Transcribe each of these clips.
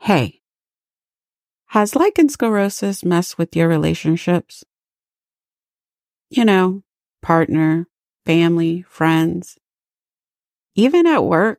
Hey, has lichen sclerosis messed with your relationships? Partner, family, friends, even at work?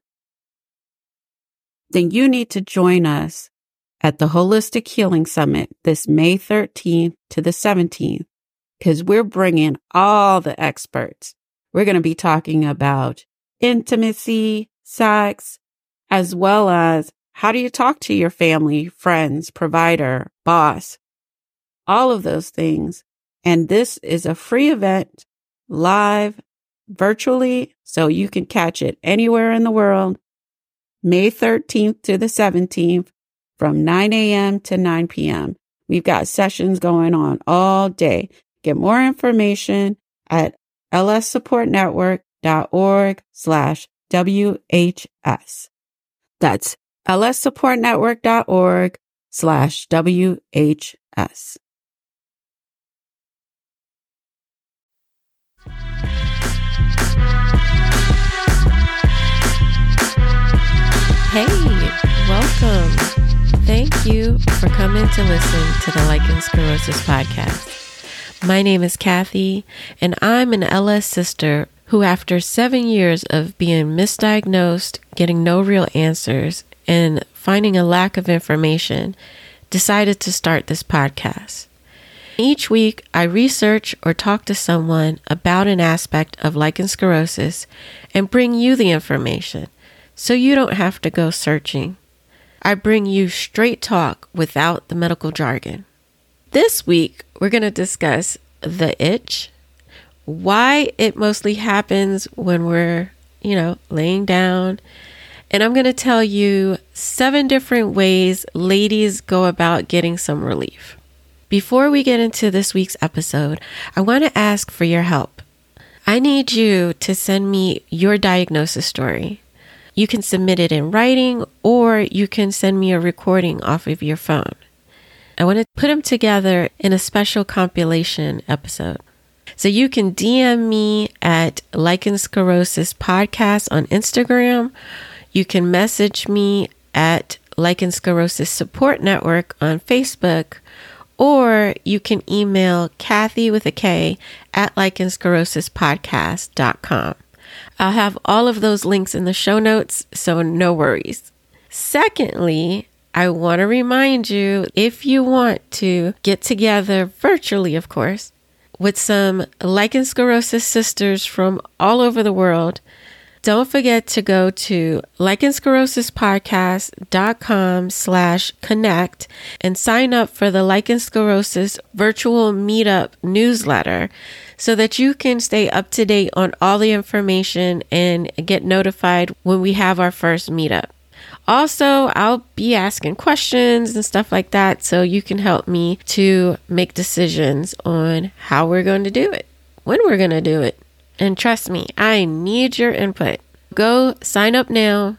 Then you need to join us at the Holistic Healing Summit this May 13th to the 17th, because we're bringing all the experts. We're going to be talking about intimacy, sex, as well as how do you talk to your family, friends, provider, boss, all of those things. And this is a free event, live, virtually, so you can catch it anywhere in the world, May 13th to the 17th from 9 a.m. to 9 p.m. We've got sessions going on all day. Get more information at lssupportnetwork.org/WHS. That's lssupportnetwork.org/WHS. Hey, welcome. Thank you for coming to listen to the Lichen Sclerosis podcast. My name is Kathy, and I'm an LS sister who, after 7 years of being misdiagnosed, getting no real answers, and finding a lack of information, decided to start this podcast. Each week, I research or talk to someone about an aspect of lichen sclerosis and bring you the information, so you don't have to go searching. I bring you straight talk without the medical jargon. This week, we're going to discuss the itch, why it mostly happens when we're, laying down. And I'm going to tell you 7 different ways ladies go about getting some relief. Before we get into this week's episode, I want to ask for your help. I need you to send me your diagnosis story. You can submit it in writing, or you can send me a recording off of your phone. I want to put them together in a special compilation episode. So you can DM me at Lichen Sclerosis Podcast on Instagram. You can message me at Lichen Sclerosis Support Network on Facebook, or you can email Kathy with a K at lichensclerosispodcast.com. I'll have all of those links in the show notes, so no worries. Secondly, I want to remind you, if you want to get together virtually, of course, with some lichen sclerosis sisters from all over the world, don't forget to go to lichensclerosispodcast.com/connect and sign up for the Lichen Sclerosis virtual meetup newsletter so that you can stay up to date on all the information and get notified when we have our first meetup. Also, I'll be asking questions and stuff like that, so you can help me to make decisions on how we're going to do it, when we're going to do it. And trust me, I need your input. Go sign up now,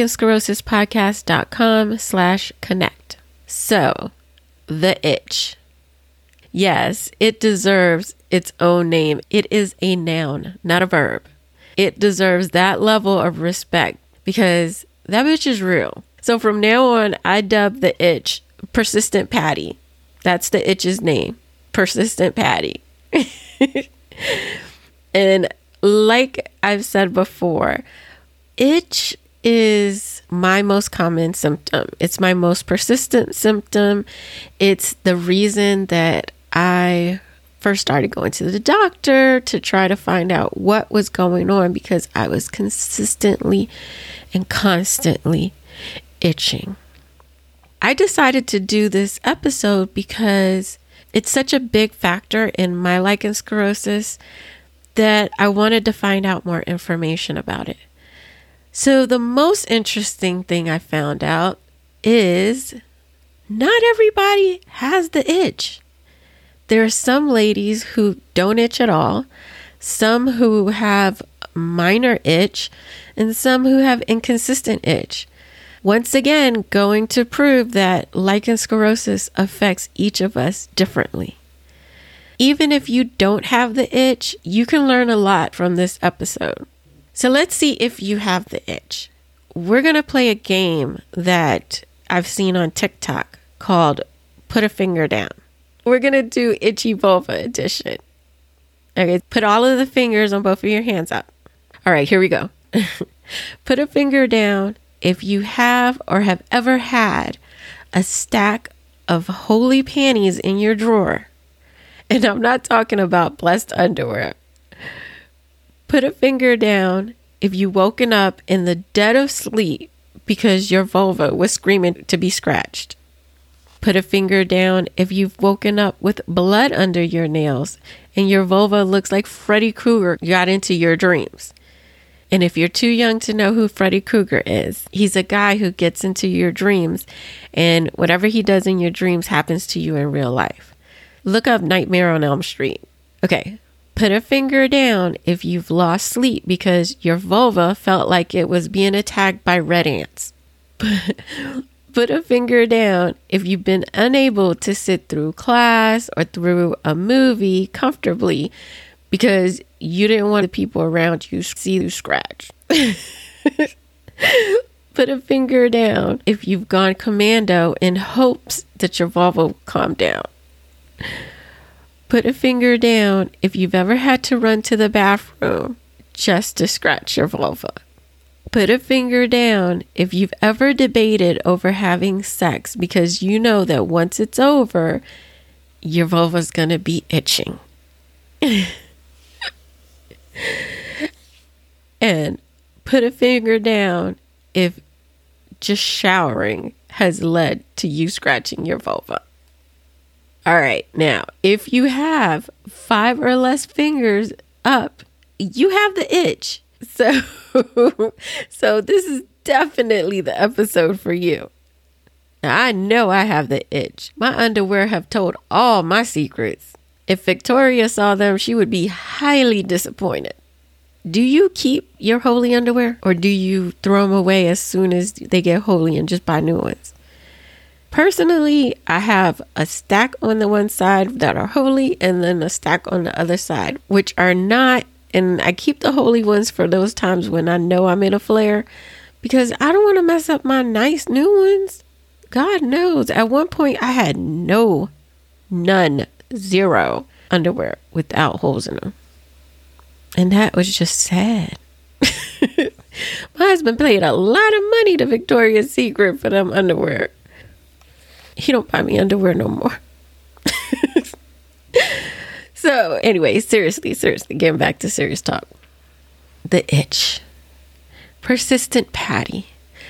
lichensclerosispodcast.com/connect. So, the itch. Yes, it deserves its own name. It is a noun, not a verb. It deserves that level of respect because that bitch is real. So from now on, I dub the itch Persistent Patty. That's the itch's name, Persistent Patty. And like I've said before, itch is my most common symptom. It's my most persistent symptom. It's the reason that I first started going to the doctor to try to find out what was going on, because I was consistently and constantly itching. I decided to do this episode because it's such a big factor in my lichen sclerosis that I wanted to find out more information about it. So the most interesting thing I found out is not everybody has the itch. There are some ladies who don't itch at all, some who have minor itch, and some who have inconsistent itch. Once again, going to prove that lichen sclerosis affects each of us differently. Even if you don't have the itch, you can learn a lot from this episode. So let's see if you have the itch. We're going to play a game that I've seen on TikTok called Put a Finger Down. We're going to do Itchy Vulva edition. Okay, put all of the fingers on both of your hands up. All right, here we go. Put a finger down if you have or have ever had a stack of holy panties in your drawer. And I'm not talking about blessed underwear. Put a finger down if you woken up in the dead of sleep because your vulva was screaming to be scratched. Put a finger down if you've woken up with blood under your nails and your vulva looks like Freddy Krueger got into your dreams. And if you're too young to know who Freddy Krueger is, he's a guy who gets into your dreams, and whatever he does in your dreams happens to you in real life. Look up Nightmare on Elm Street. Okay, put a finger down if you've lost sleep because your vulva felt like it was being attacked by red ants. Put a finger down if you've been unable to sit through class or through a movie comfortably because you didn't want the people around you to see you scratch. Put a finger down if you've gone commando in hopes that your vulva will calm down. Put a finger down if you've ever had to run to the bathroom just to scratch your vulva. Put a finger down if you've ever debated over having sex because you know that once it's over, your vulva's going to be itching. And put a finger down if just showering has led to you scratching your vulva. All right, now, if you have 5 or less fingers up, you have the itch. So this is definitely the episode for you. Now, I know I have the itch. My underwear have told all my secrets. If Victoria saw them, she would be highly disappointed. Do you keep your holy underwear or do you throw them away as soon as they get holy and just buy new ones? Personally, I have a stack on the one side that are holy and then a stack on the other side, which are not. And I keep the holy ones for those times when I know I'm in a flare because I don't want to mess up my nice new ones. God knows. At one point I had zero underwear without holes in them. And that was just sad. My husband paid a lot of money to Victoria's Secret for them underwear. He don't buy me underwear no more. So anyway, seriously, getting back to serious talk. The itch. Persistent Patty.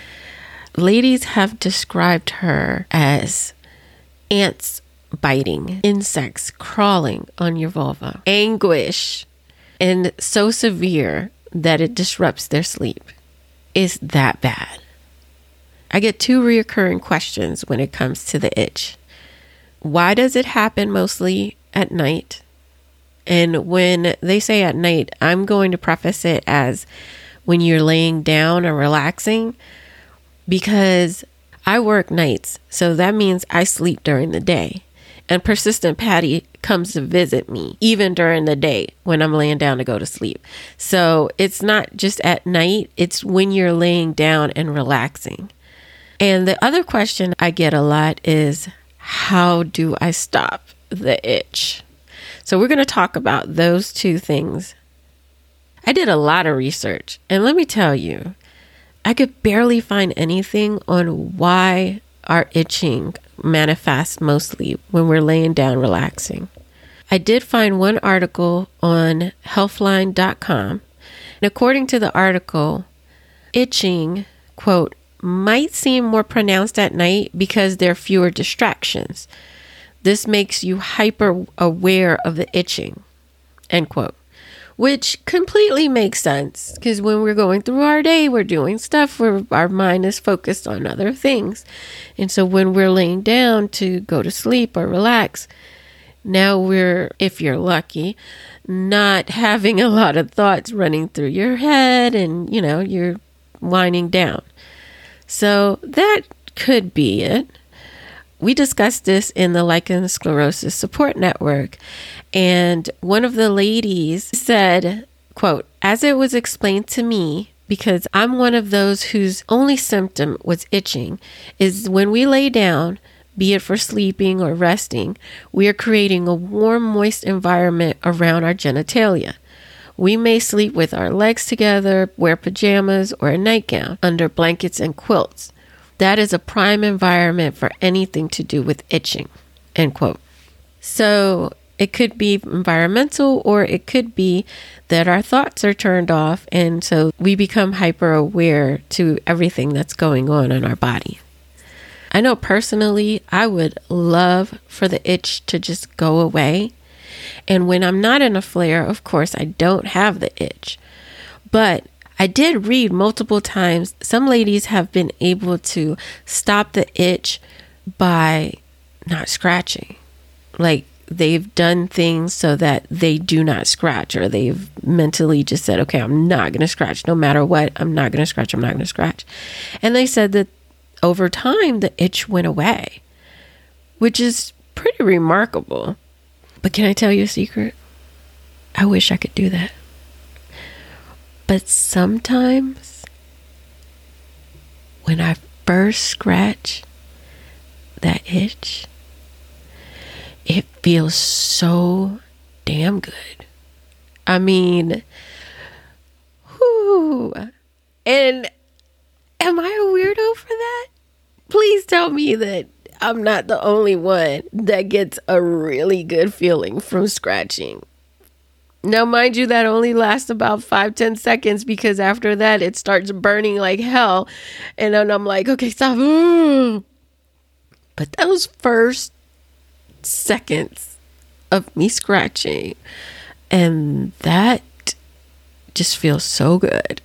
Ladies have described her as ants biting, insects crawling on your vulva, anguish, and so severe that it disrupts their sleep. It's that bad. I get 2 reoccurring questions when it comes to the itch. Why does it happen mostly at night? And when they say at night, I'm going to preface it as when you're laying down or relaxing, because I work nights. So that means I sleep during the day. And Persistent Patty comes to visit me even during the day when I'm laying down to go to sleep. So it's not just at night, it's when you're laying down and relaxing. And the other question I get a lot is, how do I stop the itch? So we're going to talk about those 2 things. I did a lot of research, and let me tell you, I could barely find anything on why our itching manifests mostly when we're laying down relaxing. I did find one article on healthline.com, and according to the article, itching, quote, might seem more pronounced at night because there are fewer distractions. This makes you hyper aware of the itching, end quote, which completely makes sense because when we're going through our day, we're doing stuff where our mind is focused on other things. And so when we're laying down to go to sleep or relax, now we're, if you're lucky, not having a lot of thoughts running through your head and, you're winding down. So that could be it. We discussed this in the Lichen Sclerosis Support Network, and one of the ladies said, quote, as it was explained to me, because I'm one of those whose only symptom was itching is when we lay down, be it for sleeping or resting, we are creating a warm, moist environment around our genitalia. We may sleep with our legs together, wear pajamas or a nightgown under blankets and quilts. That is a prime environment for anything to do with itching, end quote. So it could be environmental, or it could be that our thoughts are turned off, and so we become hyper aware to everything that's going on in our body. I know personally, I would love for the itch to just go away. And when I'm not in a flare, of course, I don't have the itch. But I did read multiple times, some ladies have been able to stop the itch by not scratching. Like they've done things so that they do not scratch, or they've mentally just said, okay, I'm not going to scratch no matter what. I'm not going to scratch. I'm not going to scratch. And they said that over time, the itch went away, which is pretty remarkable. But can I tell you a secret? I wish I could do that. But sometimes when I first scratch that itch, it feels so damn good. I mean, whoo. And am I a weirdo for that? Please tell me that I'm not the only one that gets a really good feeling from scratching. Now, mind you, that only lasts about 5-10 seconds, because after that, it starts burning like hell. And then I'm like, okay, stop. But those first seconds of me scratching, and that just feels so good.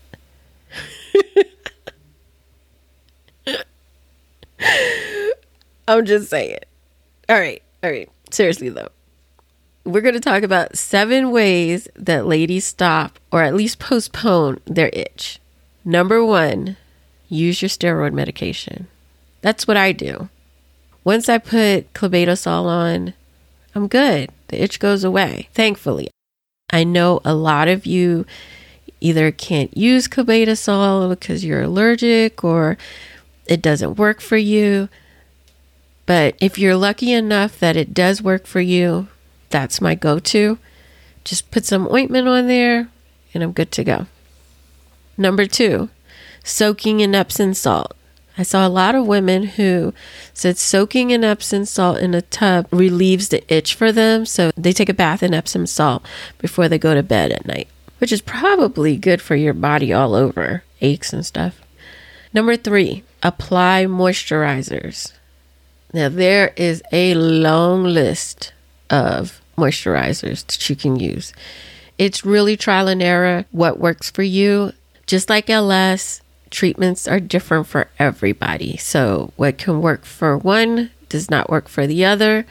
I'm just saying. All right. Seriously, though. We're going to talk about 7 ways that ladies stop or at least postpone their itch. Number 1, use your steroid medication. That's what I do. Once I put clobetasol on, I'm good. The itch goes away, thankfully. I know a lot of you either can't use clobetasol because you're allergic or it doesn't work for you. But if you're lucky enough that it does work for you, that's my go-to. Just put some ointment on there and I'm good to go. Number 2, soaking in Epsom salt. I saw a lot of women who said soaking in Epsom salt in a tub relieves the itch for them. So they take a bath in Epsom salt before they go to bed at night, which is probably good for your body all over, aches and stuff. Number 3, apply moisturizers. Now, there is a long list of moisturizers that you can use. It's really trial and error what works for you. Just like LS, treatments are different for everybody. So what can work for one does not work for the other,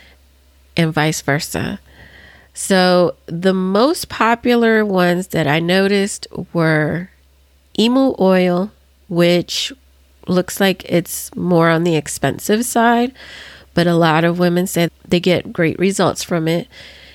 and vice versa. So the most popular ones that I noticed were emu oil, which looks like it's more on the expensive side, but a lot of women say they get great results from it.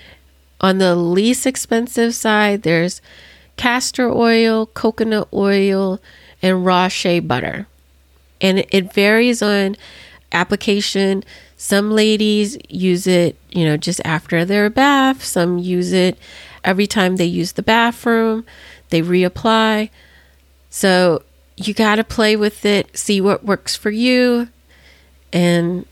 On the least expensive side, there's castor oil, coconut oil, and raw shea butter. And it varies on application. Some ladies use it, just after their bath. Some use it every time they use the bathroom. They reapply. So you got to play with it, see what works for you. And,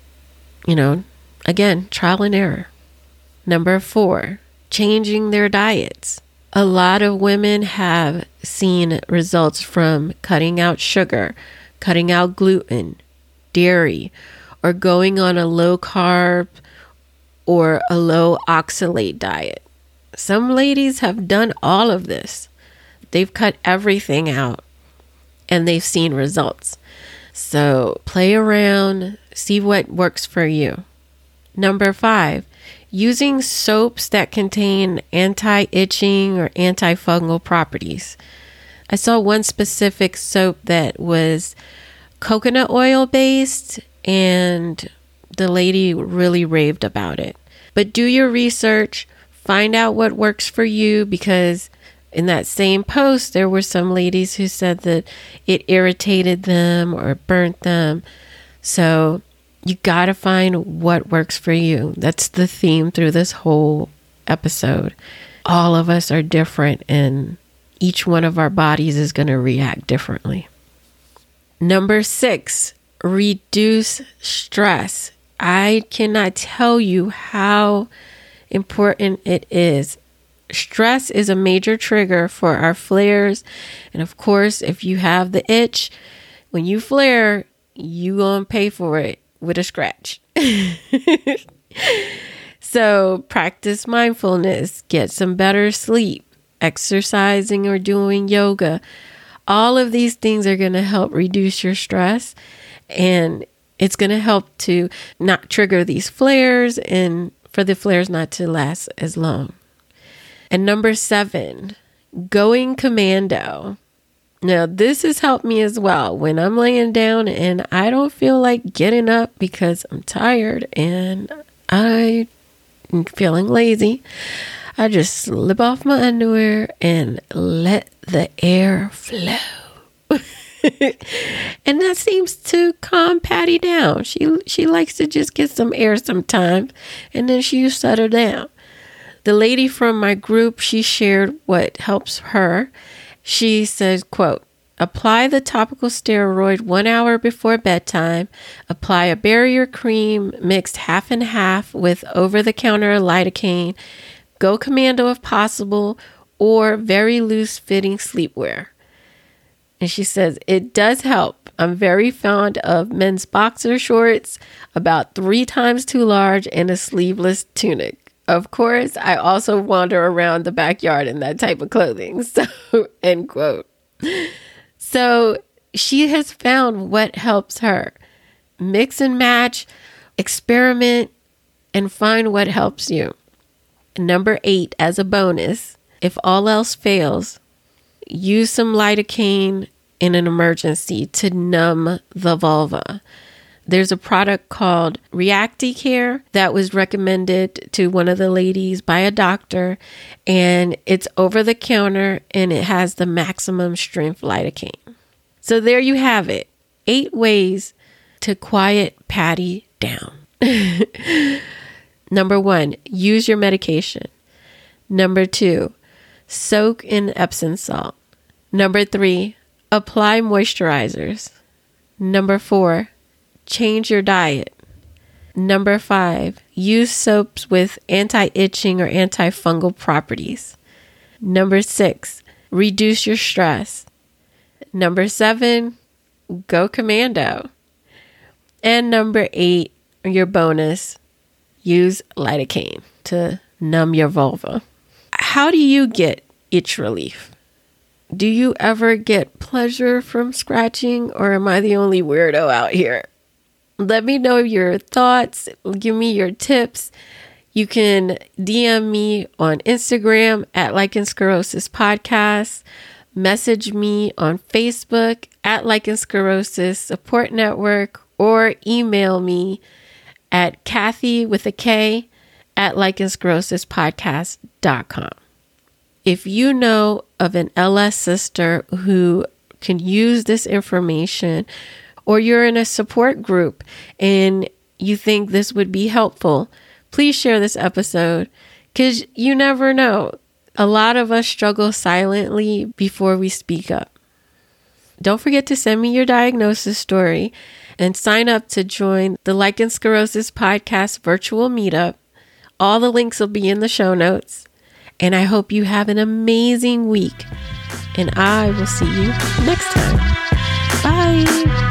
again, trial and error. Number 4, changing their diets. A lot of women have seen results from cutting out sugar, cutting out gluten, dairy, or going on a low carb or a low oxalate diet. Some ladies have done all of this. They've cut everything out and they've seen results. So play around, see what works for you. Number 5, using soaps that contain anti-itching or antifungal properties. I saw one specific soap that was coconut oil based, and the lady really raved about it. But do your research, find out what works for you, because In that same post, there were some ladies who said that it irritated them or burnt them. So you got to find what works for you. That's the theme through this whole episode. All of us are different, and each one of our bodies is going to react differently. Number 6, reduce stress. I cannot tell you how important it is. Stress is a major trigger for our flares. And of course, if you have the itch, when you flare, you gonna pay for it with a scratch. So practice mindfulness, get some better sleep, exercising or doing yoga. All of these things are going to help reduce your stress, and it's going to help to not trigger these flares and for the flares not to last as long. And number 7, going commando. Now, this has helped me as well. When I'm laying down and I don't feel like getting up because I'm tired and I'm feeling lazy, I just slip off my underwear and let the air flow. And that seems to calm Patty down. She likes to just get some air sometimes, and then she settle down. The lady from my group, she shared what helps her. She says, quote, apply the topical steroid 1 hour before bedtime. Apply a barrier cream mixed half and half with over-the-counter lidocaine. Go commando if possible, or very loose-fitting sleepwear. And she says, it does help. I'm very fond of men's boxer shorts, about 3 times too large, and a sleeveless tunic. Of course, I also wander around the backyard in that type of clothing. So, end quote. So she has found what helps her. Mix and match, experiment, and find what helps you. Number 8, as a bonus, if all else fails, use some lidocaine in an emergency to numb the vulva. There's a product called ReactiCare that was recommended to one of the ladies by a doctor, and it's over the counter and it has the maximum strength lidocaine. So there you have it. 8 ways to quiet Patty down. Number 1, use your medication. Number 2, soak in Epsom salt. Number 3, apply moisturizers. Number 4, change your diet. Number 5, use soaps with anti-itching or antifungal properties. Number 6, reduce your stress. Number 7, go commando. And number 8, your bonus, use lidocaine to numb your vulva. How do you get itch relief? Do you ever get pleasure from scratching, or am I the only weirdo out here? Let me know your thoughts. Give me your tips. You can DM me on Instagram at Lichen Sclerosis Podcast. Message me on Facebook at Lichen Sclerosis Support Network, or email me at Kathy with a K at lichensclerosispodcast.com. If you know of an LS sister who can use this information, or you're in a support group and you think this would be helpful, please share this episode, because you never know. A lot of us struggle silently before we speak up. Don't forget to send me your diagnosis story and sign up to join the Lichen Sclerosis Podcast virtual meetup. All the links will be in the show notes. And I hope you have an amazing week. And I will see you next time. Bye.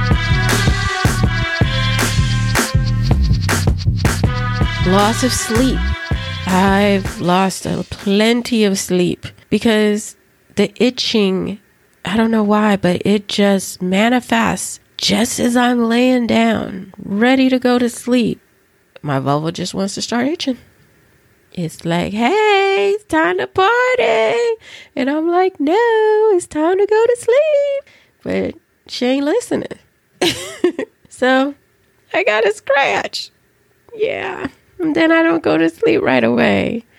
Loss of sleep. I've lost plenty of sleep because the itching, I don't know why, but it just manifests just as I'm laying down, ready to go to sleep. My vulva just wants to start itching. It's like, hey, it's time to party. And I'm like, no, it's time to go to sleep. But she ain't listening. So I got a scratch. Yeah. And then I don't go to sleep right away.